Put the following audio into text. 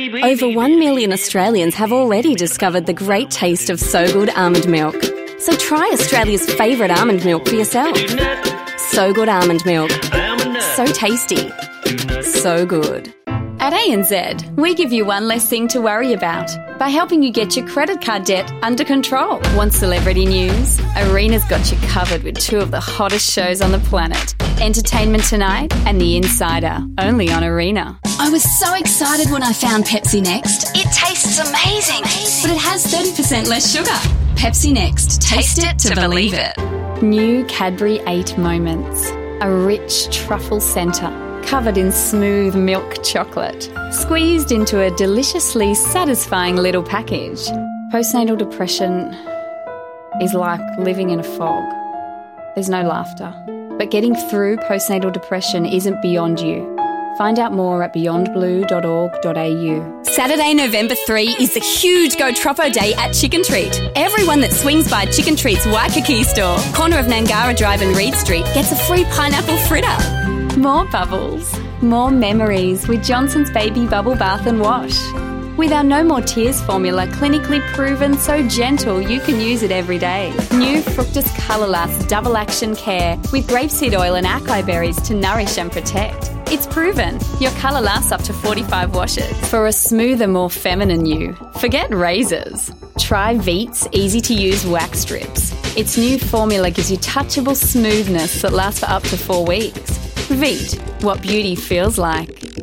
Over 1 million Australians have already discovered the great taste of So Good almond milk. So try Australia's favourite almond milk for yourself. So Good almond milk. So tasty. So good. At ANZ, we give you one less thing to worry about by helping you get your credit card debt under control. Want celebrity news? Arena's got you covered with two of the hottest shows on the planet. Entertainment Tonight and The Insider, only on Arena. I was so excited when I found Pepsi Next. It tastes amazing. But it has 30% less sugar. Pepsi Next. Taste it to believe it. New Cadbury 8 Moments. A rich truffle centre covered in smooth milk chocolate, squeezed into a deliciously satisfying little package. Postnatal depression is like living in a fog. There's no laughter. But getting through postnatal depression isn't beyond you. Find out more at beyondblue.org.au. Saturday, November 3 is the huge Go Troppo Day at Chicken Treat. Everyone that swings by Chicken Treat's Waikiki store, corner of Nangara Drive and Reed Street, gets a free pineapple fritter. More bubbles, more memories with Johnson's Baby Bubble Bath and Wash. With our No More Tears formula, clinically proven so gentle you can use it every day. New Fructus Colourlast Double Action Care with grapeseed oil and acai berries to nourish and protect. It's proven your colour lasts up to 45 washes. For a smoother, more feminine you, forget razors. Try Veet's easy-to-use wax strips. Its new formula gives you touchable smoothness that lasts for up to 4 weeks. Veet, what beauty feels like.